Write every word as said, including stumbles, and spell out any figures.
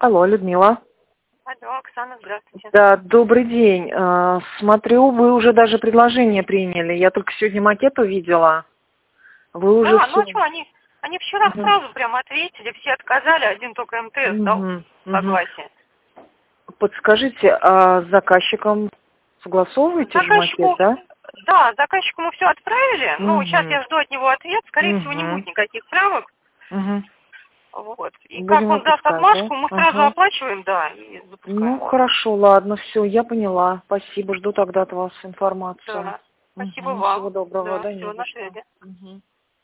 Алло, Людмила. Алло, Оксана, здравствуйте. Да, добрый день. Э, Смотрю, вы уже даже предложение приняли. Я только сегодня макет увидела. Вы уже Да, ну все. а что, они, они вчера Угу. сразу прям ответили, все отказали, один только МТС дал Угу. согласие. Подскажите, а с заказчиком согласовываете же макет, Заказчику, да? да, заказчику мы все отправили, ну, сейчас Угу. я жду от него ответ, скорее всего, не Угу. будет никаких правок. Угу. Вот. И как Будем он даст выпускать, да? отмашку, мы сразу Ага. оплачиваем, да, и Ну, запускаем. хорошо, ладно, все, я поняла. Спасибо, жду тогда от вас информацию. Да. Спасибо Угу. Всего вам. доброго, Да, да, не все, за на что. связи. Угу.